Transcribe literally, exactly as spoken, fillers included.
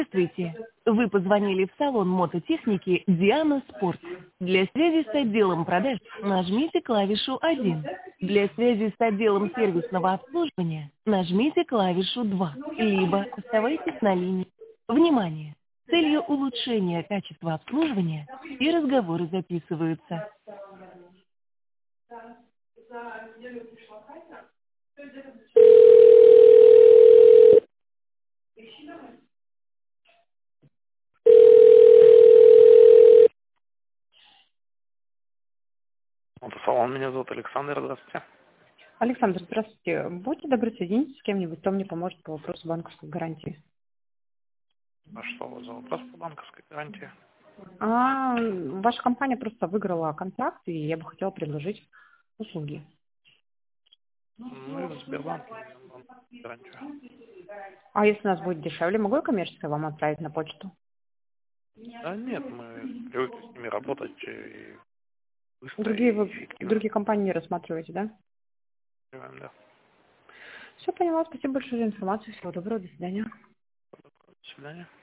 Здравствуйте. Вы позвонили в салон мототехники «Диана Спорт». Для связи с отделом продаж нажмите клавишу один. Для связи с отделом сервисного обслуживания нажмите клавишу два. Либо оставайтесь на линии. Внимание! С целью улучшения качества обслуживания и разговоры записываются. Мотосалон, меня зовут Александр, здравствуйте. Александр, здравствуйте. Будьте добры, соедините с кем-нибудь, кто мне поможет по вопросу банковской гарантии. А что у вас за вопрос по банковской гарантии? А, ваша компания просто выиграла контракт, и я бы хотела предложить услуги. Мы в Сбербанке даем банковскую гарантию. А если у нас будет дешевле, могу я коммерческое вам отправить на почту? Да нет, мы привыкли с ними работать и быстро, Другие и вы, эффективно. другие компании не рассматриваете, да? Делаем, да. Все поняла. Спасибо большое за информацию. Всего доброго. До свидания. До свидания.